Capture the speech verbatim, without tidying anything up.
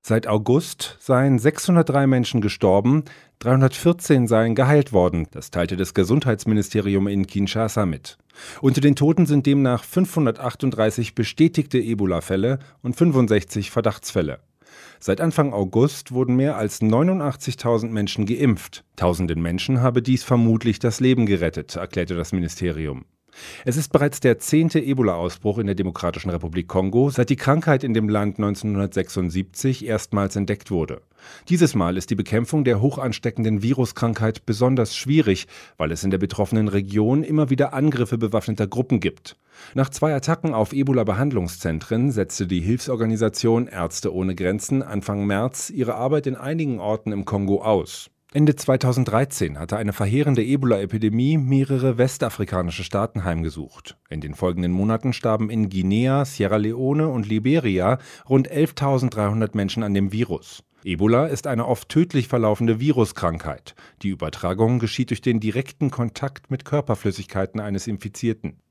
Seit August seien sechshundertdrei Menschen gestorben, dreihundertvierzehn seien geheilt worden, das teilte das Gesundheitsministerium in Kinshasa mit. Unter den Toten sind demnach fünfhundertachtunddreißig bestätigte Ebola-Fälle und fünfundsechzig Verdachtsfälle. Seit Anfang August wurden mehr als neunundachtzigtausend Menschen geimpft. Tausenden Menschen habe dies vermutlich das Leben gerettet, erklärte das Ministerium. Es ist bereits der zehnte Ebola-Ausbruch in der Demokratischen Republik Kongo, seit die Krankheit in dem Land neunzehnhundertsechsundsiebzig erstmals entdeckt wurde. Dieses Mal ist die Bekämpfung der hoch ansteckenden Viruskrankheit besonders schwierig, weil es in der betroffenen Region immer wieder Angriffe bewaffneter Gruppen gibt. Nach zwei Attacken auf Ebola-Behandlungszentren setzte die Hilfsorganisation Ärzte ohne Grenzen Anfang März ihre Arbeit in einigen Orten im Kongo aus. Ende zweitausenddreizehn hatte eine verheerende Ebola-Epidemie mehrere westafrikanische Staaten heimgesucht. In den folgenden Monaten starben in Guinea, Sierra Leone und Liberia rund elftausenddreihundert Menschen an dem Virus. Ebola ist eine oft tödlich verlaufende Viruskrankheit. Die Übertragung geschieht durch den direkten Kontakt mit Körperflüssigkeiten eines Infizierten.